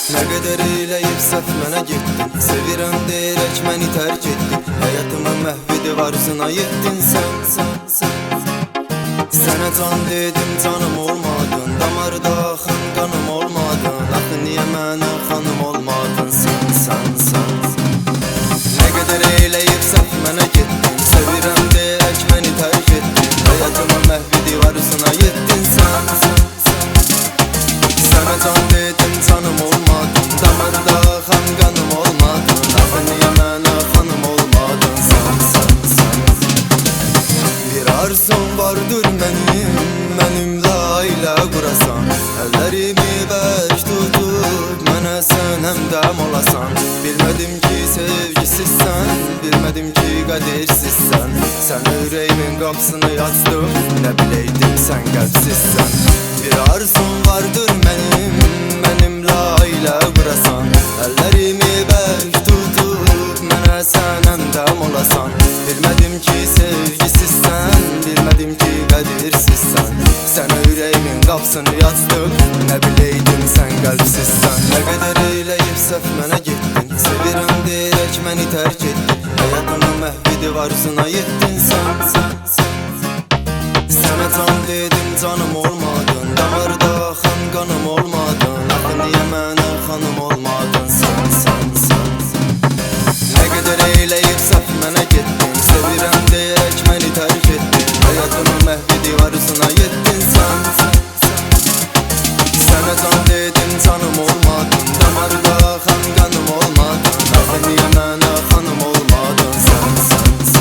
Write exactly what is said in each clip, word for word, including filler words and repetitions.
Nə qədər eləyib səhv mənə getdin, sevirəm deyərək məni tərk etdin. Həyatımı məhv edib arzuna yetdin sən, sən, sən. Sənə can dedim canım olmadın, damarda axın qanım olmadın. Axı niyə mənə xanım olmadın sən, sən, sən. Nə qədər eləyib səhv mənə getdin, sevirəm deyərək məni tərk etdin. Həyatımı məhv edib arzuna yetdin sən, sən, sən. Sənə can dedim canım olmadın, damarda axan qanım olmadın. Axı niyə mənə xanım olmadın sən, sən, sən. Bir arzum vardır mənim, mənimlə ailə qurasan. Əllərimi bərk tutub mənə sən həmdəm olasan. Bilmədim ki sevgisizsən, bilmədim ki qədərsizsən. Sən ürəyimin qapısını açdın, nə biləydim sən qəlbsizsən. Bir arzum vardır mənim, mənimlə ailə qurasan. Əllərimi bərk tutub mənə sən həmdəm olasan. Bilmədim ki sevgisizsən, bilmədim ki qədərsizsən. Sənə ürəyimin qapısını açdıq, nə biləydim sən qəlbsizsən. Nə qədər eləyib səhv mənə getdin, sevirəm deyərək məni tərk etdin. Həyatımı məhv edib arzuna yetdin sən, sən, sən. Sənə can dedim canım olmadın, damarda axan qanım olmadın. Axı niyə mənə xanım olmadın sən, sən, sən. Nə qədər eləyib səhv mənə getdin, sevirəm deyərək məni tərk etdin. Həyatımı məhv edib arzuna yetdin sən, sən, sən. Sənə can dedim canım olmadın, damarda axan qanım olmadın. Axı niyə mənə xanım olmadın sən, sən, sən.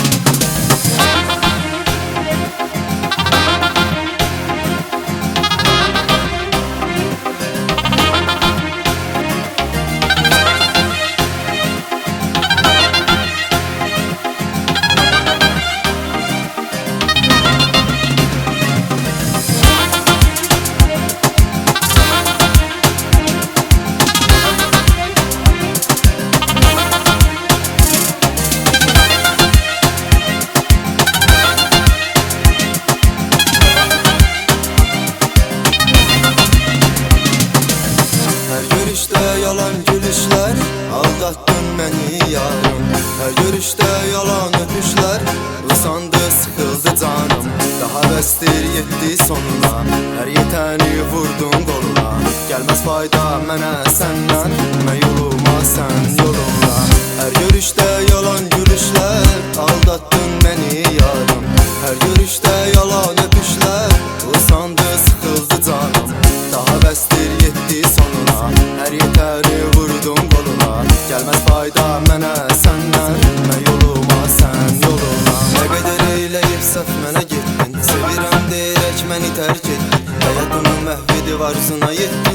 Yalan gülüşlər, aldatdın məni yarım. Hər görüşdə yalan öpüşlər, usandı, sıxıldı canım. Daha bəsdir yetdi sonuna, hər yetəni vurdun qoluna. Gəlməz fayda mənə səndən, mən yoluma sən yoluna. Hər görüşdə yalan gülüşlər, aldatdın məni yarım. Hər görüşdə yalan öpüşlər, usandı, sıxıldı canım. Daha bəsdir yetdi sonuna, hər yetəni vurdun qoluna. Gəlməz fayda mənə səndən, mən yoluma sən yoluna. Nə qədər eləyib səhv mənə getdin, sevirəm deyərək məni tərk etdin. Həyatımı məhv edib arzuna yetdin